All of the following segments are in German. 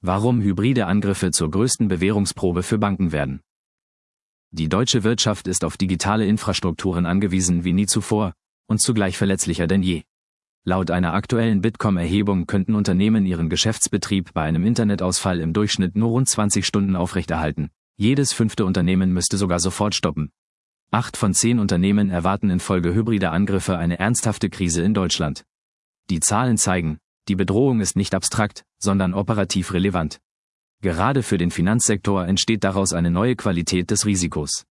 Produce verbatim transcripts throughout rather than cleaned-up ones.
Warum hybride Angriffe zur größten Bewährungsprobe für Banken werden. Die deutsche Wirtschaft ist auf digitale Infrastrukturen angewiesen wie nie zuvor und zugleich verletzlicher denn je. Laut einer aktuellen Bitkom-Erhebung könnten Unternehmen ihren Geschäftsbetrieb bei einem Internetausfall im Durchschnitt nur rund zwanzig Stunden aufrechterhalten. Jedes fünfte Unternehmen müsste sogar sofort stoppen. Acht von zehn Unternehmen erwarten infolge hybrider Angriffe eine ernsthafte Krise in Deutschland. Die Zahlen zeigen, die Bedrohung ist nicht abstrakt, sondern operativ relevant. Gerade für den Finanzsektor entsteht daraus eine neue Qualität des Risikos.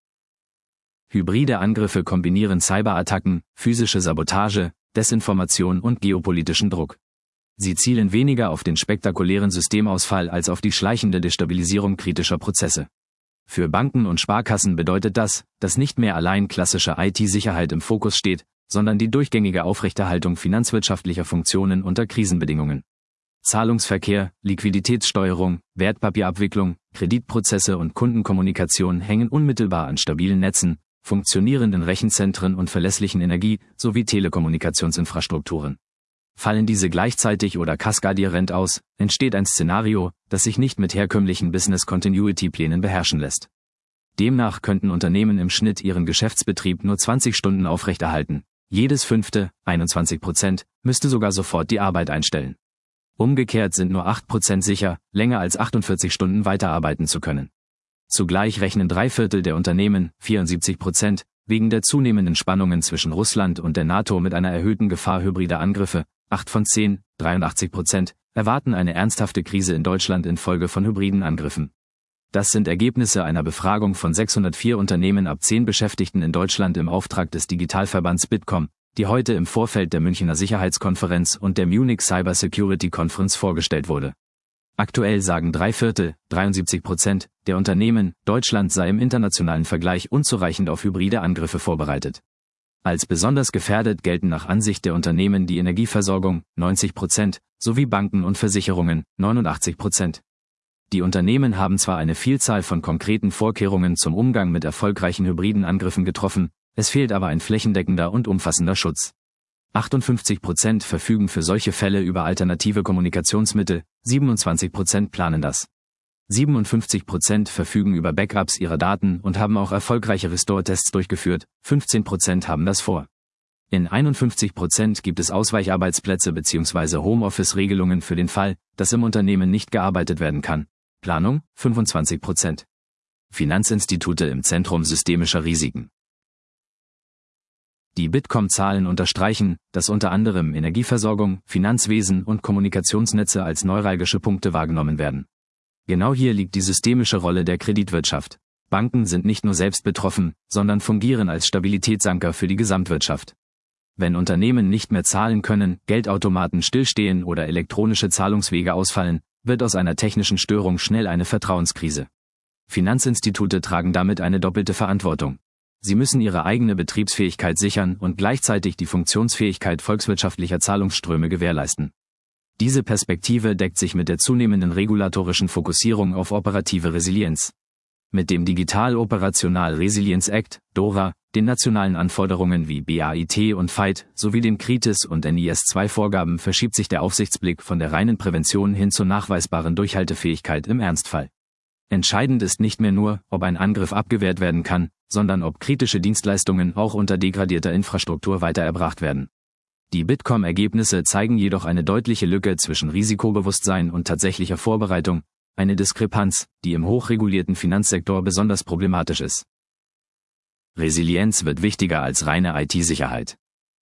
Hybride Angriffe kombinieren Cyberattacken, physische Sabotage, Desinformation und geopolitischen Druck. Sie zielen weniger auf den spektakulären Systemausfall als auf die schleichende Destabilisierung kritischer Prozesse. Für Banken und Sparkassen bedeutet das, dass nicht mehr allein klassische I T-Sicherheit im Fokus steht, sondern die durchgängige Aufrechterhaltung finanzwirtschaftlicher Funktionen unter Krisenbedingungen. Zahlungsverkehr, Liquiditätssteuerung, Wertpapierabwicklung, Kreditprozesse und Kundenkommunikation hängen unmittelbar an stabilen Netzen, funktionierenden Rechenzentren und verlässlichen Energie- sowie Telekommunikationsinfrastrukturen. Fallen diese gleichzeitig oder kaskadierend aus, entsteht ein Szenario, das sich nicht mit herkömmlichen Business-Continuity-Plänen beherrschen lässt. Demnach könnten Unternehmen im Schnitt ihren Geschäftsbetrieb nur zwanzig Stunden aufrechterhalten. Jedes fünfte, einundzwanzig Prozent, müsste sogar sofort die Arbeit einstellen. Umgekehrt sind nur acht Prozent sicher, länger als achtundvierzig Stunden weiterarbeiten zu können. Zugleich rechnen drei Viertel der Unternehmen, vierundsiebzig Prozent, wegen der zunehmenden Spannungen zwischen Russland und der NATO mit einer erhöhten Gefahr hybrider Angriffe. Acht von zehn, dreiundachtzig Prozent, erwarten eine ernsthafte Krise in Deutschland infolge von hybriden Angriffen. Das sind Ergebnisse einer Befragung von sechshundertvier Unternehmen ab zehn Beschäftigten in Deutschland im Auftrag des Digitalverbands Bitkom, die heute im Vorfeld der Münchner Sicherheitskonferenz und der Munich Cyber Security Conference vorgestellt wurde. Aktuell sagen drei Viertel, dreiundsiebzig Prozent, der Unternehmen, Deutschland sei im internationalen Vergleich unzureichend auf hybride Angriffe vorbereitet. Als besonders gefährdet gelten nach Ansicht der Unternehmen die Energieversorgung, neunzig Prozent, sowie Banken und Versicherungen, neunundachtzig Prozent. Die Unternehmen haben zwar eine Vielzahl von konkreten Vorkehrungen zum Umgang mit erfolgreichen hybriden Angriffen getroffen, es fehlt aber ein flächendeckender und umfassender Schutz. achtundfünfzig Prozent verfügen für solche Fälle über alternative Kommunikationsmittel, siebenundzwanzig Prozent planen das. siebenundfünfzig Prozent verfügen über Backups ihrer Daten und haben auch erfolgreiche Restore-Tests durchgeführt, fünfzehn Prozent haben das vor. In einundfünfzig Prozent gibt es Ausweicharbeitsplätze bzw. Homeoffice-Regelungen für den Fall, dass im Unternehmen nicht gearbeitet werden kann. Planung, fünfundzwanzig Prozent. Finanzinstitute im Zentrum systemischer Risiken. Die Bitkom-Zahlen unterstreichen, dass unter anderem Energieversorgung, Finanzwesen und Kommunikationsnetze als neuralgische Punkte wahrgenommen werden. Genau hier liegt die systemische Rolle der Kreditwirtschaft. Banken sind nicht nur selbst betroffen, sondern fungieren als Stabilitätsanker für die Gesamtwirtschaft. Wenn Unternehmen nicht mehr zahlen können, Geldautomaten stillstehen oder elektronische Zahlungswege ausfallen, wird aus einer technischen Störung schnell eine Vertrauenskrise. Finanzinstitute tragen damit eine doppelte Verantwortung. Sie müssen ihre eigene Betriebsfähigkeit sichern und gleichzeitig die Funktionsfähigkeit volkswirtschaftlicher Zahlungsströme gewährleisten. Diese Perspektive deckt sich mit der zunehmenden regulatorischen Fokussierung auf operative Resilienz. Mit dem Digital Operational Resilience Act, DORA, den nationalen Anforderungen wie B A I T und F I T sowie den KRITIS und N I S zwei Vorgaben verschiebt sich der Aufsichtsblick von der reinen Prävention hin zur nachweisbaren Durchhaltefähigkeit im Ernstfall. Entscheidend ist nicht mehr nur, ob ein Angriff abgewehrt werden kann, sondern ob kritische Dienstleistungen auch unter degradierter Infrastruktur weitererbracht werden. Die Bitkom-Ergebnisse zeigen jedoch eine deutliche Lücke zwischen Risikobewusstsein und tatsächlicher Vorbereitung, eine Diskrepanz, die im hochregulierten Finanzsektor besonders problematisch ist. Resilienz wird wichtiger als reine I T-Sicherheit.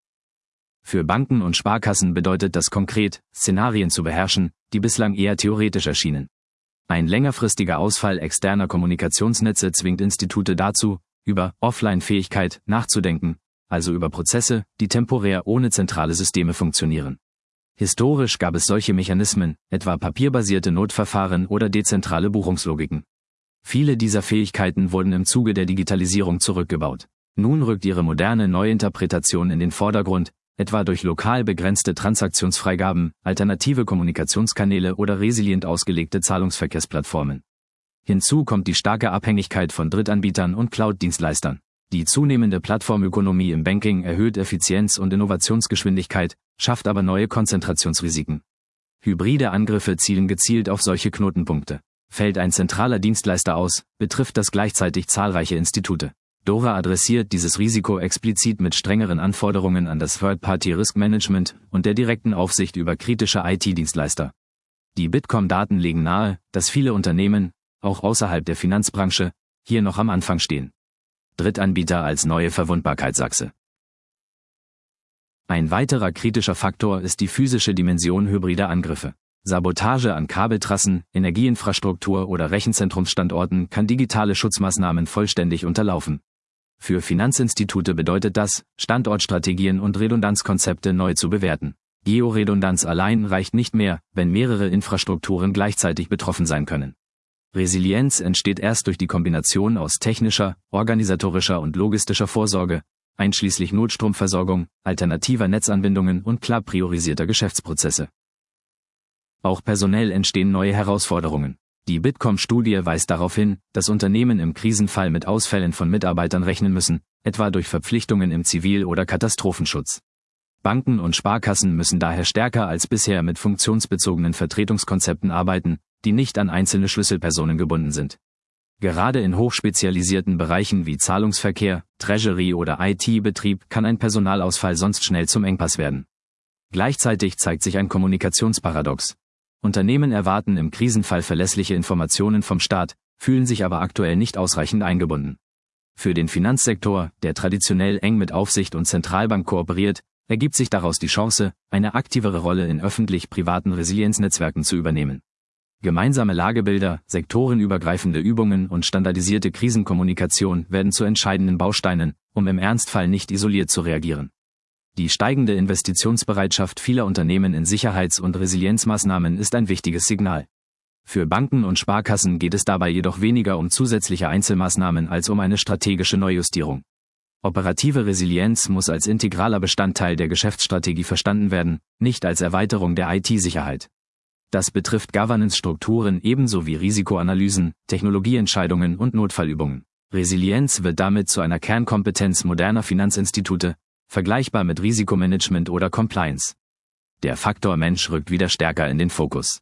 Für Banken und Sparkassen bedeutet das konkret, Szenarien zu beherrschen, die bislang eher theoretisch erschienen. Ein längerfristiger Ausfall externer Kommunikationsnetze zwingt Institute dazu, über Offline-Fähigkeit nachzudenken, also über Prozesse, die temporär ohne zentrale Systeme funktionieren. Historisch gab es solche Mechanismen, etwa papierbasierte Notverfahren oder dezentrale Buchungslogiken. Viele dieser Fähigkeiten wurden im Zuge der Digitalisierung zurückgebaut. Nun rückt ihre moderne Neuinterpretation in den Vordergrund, etwa durch lokal begrenzte Transaktionsfreigaben, alternative Kommunikationskanäle oder resilient ausgelegte Zahlungsverkehrsplattformen. Hinzu kommt die starke Abhängigkeit von Drittanbietern und Cloud-Dienstleistern. Die zunehmende Plattformökonomie im Banking erhöht Effizienz und Innovationsgeschwindigkeit, schafft aber neue Konzentrationsrisiken. Hybride Angriffe zielen gezielt auf solche Knotenpunkte. Fällt ein zentraler Dienstleister aus, betrifft das gleichzeitig zahlreiche Institute. DORA adressiert dieses Risiko explizit mit strengeren Anforderungen an das Third-Party Risk Management und der direkten Aufsicht über kritische I T-Dienstleister. Die Bitkom-Daten legen nahe, dass viele Unternehmen, auch außerhalb der Finanzbranche, hier noch am Anfang stehen. Drittanbieter als neue Verwundbarkeitsachse. Ein weiterer kritischer Faktor ist die physische Dimension hybrider Angriffe. Sabotage an Kabeltrassen, Energieinfrastruktur oder Rechenzentrumsstandorten kann digitale Schutzmaßnahmen vollständig unterlaufen. Für Finanzinstitute bedeutet das, Standortstrategien und Redundanzkonzepte neu zu bewerten. Georedundanz allein reicht nicht mehr, wenn mehrere Infrastrukturen gleichzeitig betroffen sein können. Resilienz entsteht erst durch die Kombination aus technischer, organisatorischer und logistischer Vorsorge, einschließlich Notstromversorgung, alternativer Netzanbindungen und klar priorisierter Geschäftsprozesse. Auch personell entstehen neue Herausforderungen. Die Bitkom-Studie weist darauf hin, dass Unternehmen im Krisenfall mit Ausfällen von Mitarbeitern rechnen müssen, etwa durch Verpflichtungen im Zivil- oder Katastrophenschutz. Banken und Sparkassen müssen daher stärker als bisher mit funktionsbezogenen Vertretungskonzepten arbeiten, die nicht an einzelne Schlüsselpersonen gebunden sind. Gerade in hochspezialisierten Bereichen wie Zahlungsverkehr, Treasury oder I T-Betrieb kann ein Personalausfall sonst schnell zum Engpass werden. Gleichzeitig zeigt sich ein Kommunikationsparadox. Unternehmen erwarten im Krisenfall verlässliche Informationen vom Staat, fühlen sich aber aktuell nicht ausreichend eingebunden. Für den Finanzsektor, der traditionell eng mit Aufsicht und Zentralbank kooperiert, ergibt sich daraus die Chance, eine aktivere Rolle in öffentlich-privaten Resilienznetzwerken zu übernehmen. Gemeinsame Lagebilder, sektorenübergreifende Übungen und standardisierte Krisenkommunikation werden zu entscheidenden Bausteinen, um im Ernstfall nicht isoliert zu reagieren. Die steigende Investitionsbereitschaft vieler Unternehmen in Sicherheits- und Resilienzmaßnahmen ist ein wichtiges Signal. Für Banken und Sparkassen geht es dabei jedoch weniger um zusätzliche Einzelmaßnahmen als um eine strategische Neujustierung. Operative Resilienz muss als integraler Bestandteil der Geschäftsstrategie verstanden werden, nicht als Erweiterung der I T-Sicherheit. Das betrifft Governance-Strukturen ebenso wie Risikoanalysen, Technologieentscheidungen und Notfallübungen. Resilienz wird damit zu einer Kernkompetenz moderner Finanzinstitute, vergleichbar mit Risikomanagement oder Compliance. Der Faktor Mensch rückt wieder stärker in den Fokus.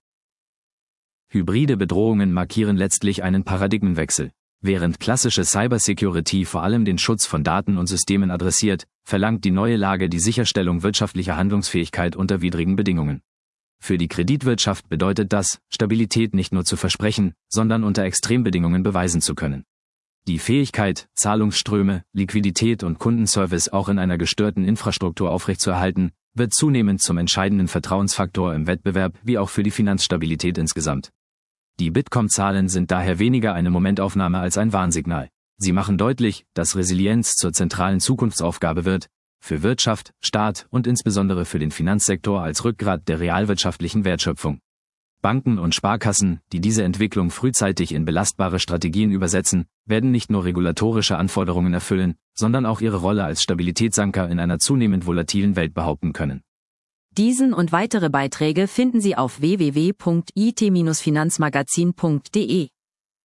Hybride Bedrohungen markieren letztlich einen Paradigmenwechsel. Während klassische Cybersecurity vor allem den Schutz von Daten und Systemen adressiert, verlangt die neue Lage die Sicherstellung wirtschaftlicher Handlungsfähigkeit unter widrigen Bedingungen. Für die Kreditwirtschaft bedeutet das, Stabilität nicht nur zu versprechen, sondern unter Extrembedingungen beweisen zu können. Die Fähigkeit, Zahlungsströme, Liquidität und Kundenservice auch in einer gestörten Infrastruktur aufrechtzuerhalten, wird zunehmend zum entscheidenden Vertrauensfaktor im Wettbewerb wie auch für die Finanzstabilität insgesamt. Die Bitkom-Zahlen sind daher weniger eine Momentaufnahme als ein Warnsignal. Sie machen deutlich, dass Resilienz zur zentralen Zukunftsaufgabe wird, für Wirtschaft, Staat und insbesondere für den Finanzsektor als Rückgrat der realwirtschaftlichen Wertschöpfung. Banken und Sparkassen, die diese Entwicklung frühzeitig in belastbare Strategien übersetzen, werden nicht nur regulatorische Anforderungen erfüllen, sondern auch ihre Rolle als Stabilitätsanker in einer zunehmend volatilen Welt behaupten können. Diesen und weitere Beiträge finden Sie auf w w w punkt i t Bindestrich finanzmagazin punkt de.